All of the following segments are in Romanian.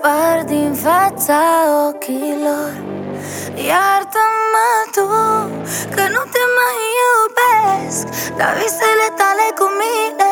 dispar din fața ochilor. Iartă-mă tu că nu te mai iubesc, dar visele tale cu mine.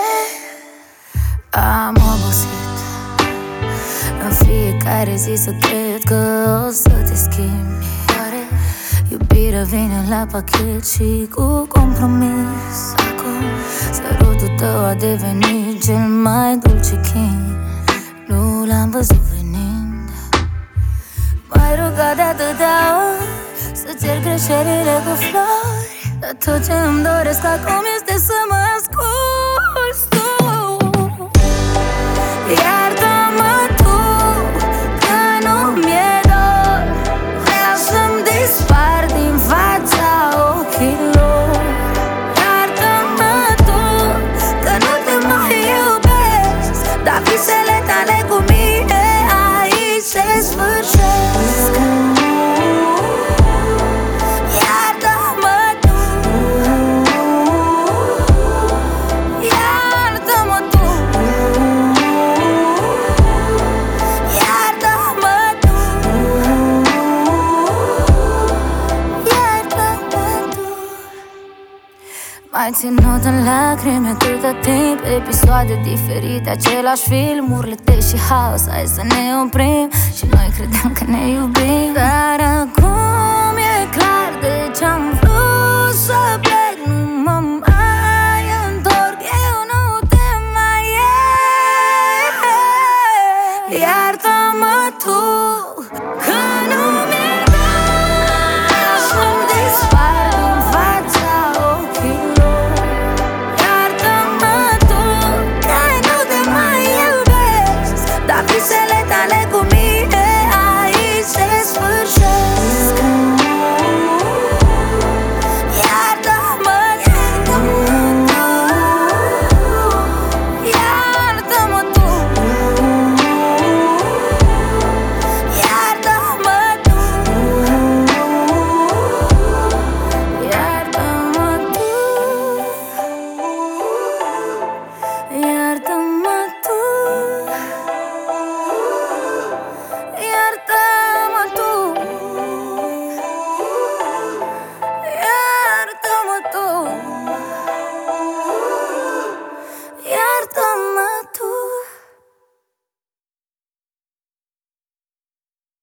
Am obosit în fiecare zi să cred că o să te schimbi. Iubirea vine la pachet și cu compromis. Acum sărutul tău a devenit cel mai dulce chin. Nu l-am văzut venind. M-ai rugat de atâtea ori să cer greșelile cu flori, dar tot ce îmi doresc acum este să mă asculți tu. Iartă-mă tu că nu mi-e dor, vreau să-mi dispar din fața ochilor. Iartă-mă tu că nu te mai iubesc, dar visele tale cu mine aici se sfârșesc. Iartă-mă tu, iartă-mă tu, iartă-mă tu, iartă-mă tu. M-ai ținut în lacrimi atâta timp, episoade diferite, același film, urlete și haos. Hai să ne oprim și noi credeam că ne iubim, dar acum e clar de ce-am